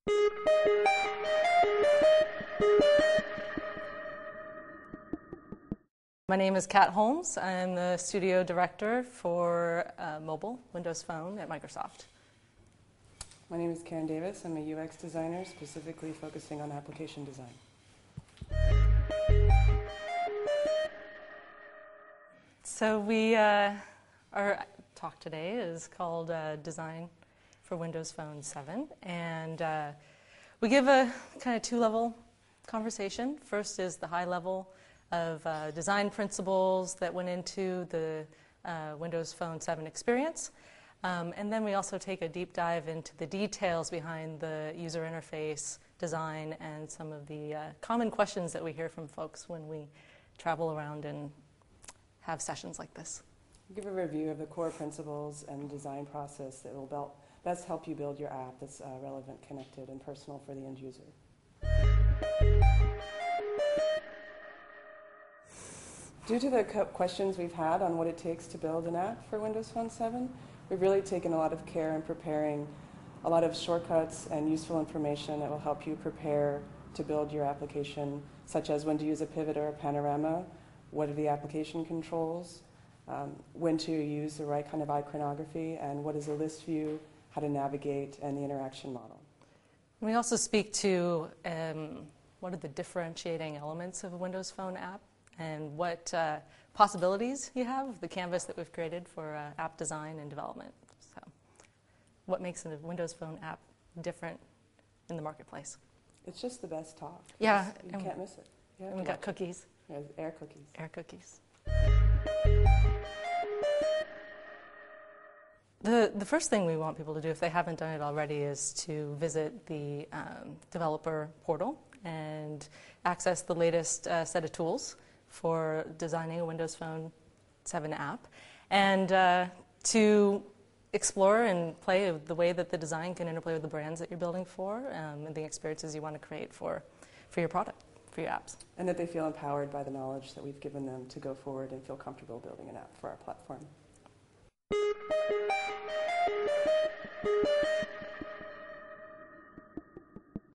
My name is Kat Holmes. I'm the studio director for mobile Windows Phone at Microsoft. My name is Karen Davis. I'm a UX designer specifically focusing on application design. So our talk today is called Design for Windows Phone 7. And we give a kind of two-level conversation. First is the high level of design principles that went into the Windows Phone 7 experience. And then we also take a deep dive into the details behind the user interface design and some of the common questions that we hear from folks when we travel around and have sessions like this. Give a review of the core principles and design process that will best help you build your app that's relevant, connected, and personal for the end user. Due to the questions we've had on what it takes to build an app for Windows Phone 7, we've really taken a lot of care in preparing a lot of shortcuts and useful information that will help you prepare to build your application, such as when to use a pivot or a panorama, what are the application controls, when to use the right kind of iconography, and what is a list view, how to navigate, and the interaction model. We also speak to what are the differentiating elements of a Windows Phone app and what possibilities you have, the canvas that we've created for app design and development. So what makes a Windows Phone app different in the marketplace? It's just the best talk. Yeah. You can't miss it. And we've got cookies. Yeah, air cookies. Air cookies. The first thing we want people to do, if they haven't done it already, is to visit the developer portal and access the latest set of tools for designing a Windows Phone 7 app, and to explore and play with the way that the design can interplay with the brands that you're building for and the experiences you want to create for your product, for your apps. And that they feel empowered by the knowledge that we've given them to go forward and feel comfortable building an app for our platform.